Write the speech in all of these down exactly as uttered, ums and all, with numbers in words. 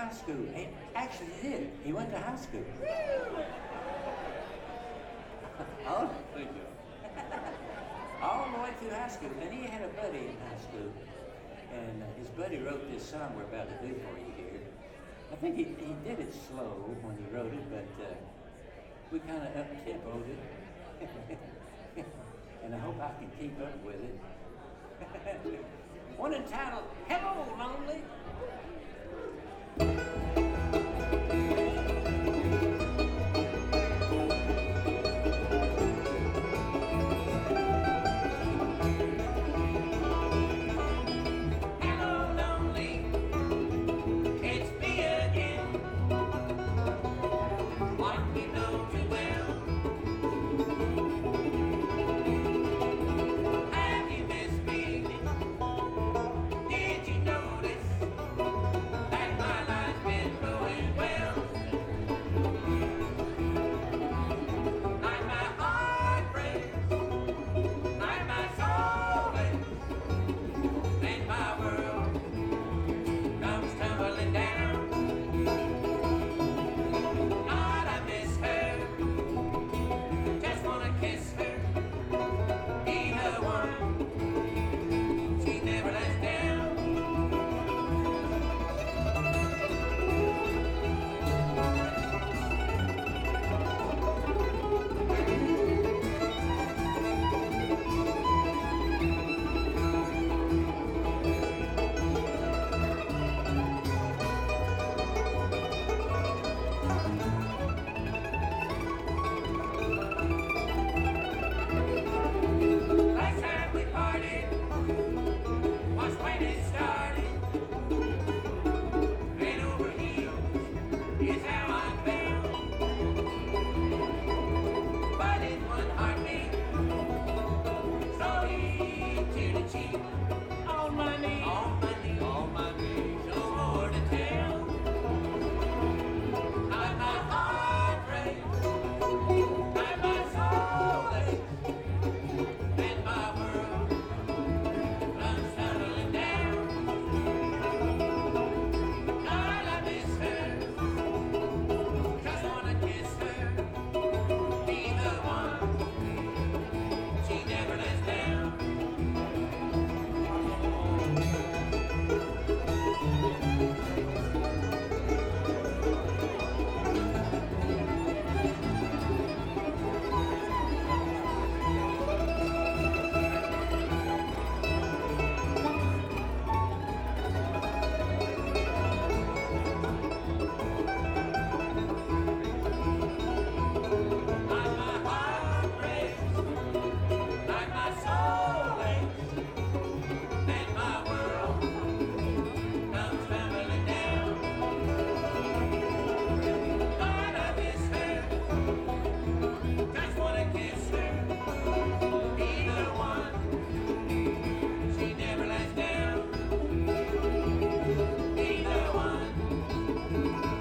high school. He actually did. He went to high school. all, Thank you. all the way through high school. And he had a buddy in high school. And uh, his buddy wrote this song we're about to do for you here. I think he, he did it slow when he wrote it, but uh, we kind of up-tempoed it. And I hope I can keep up with it. One entitled, Hello, Lonely.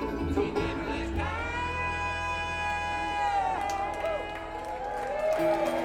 Thank you.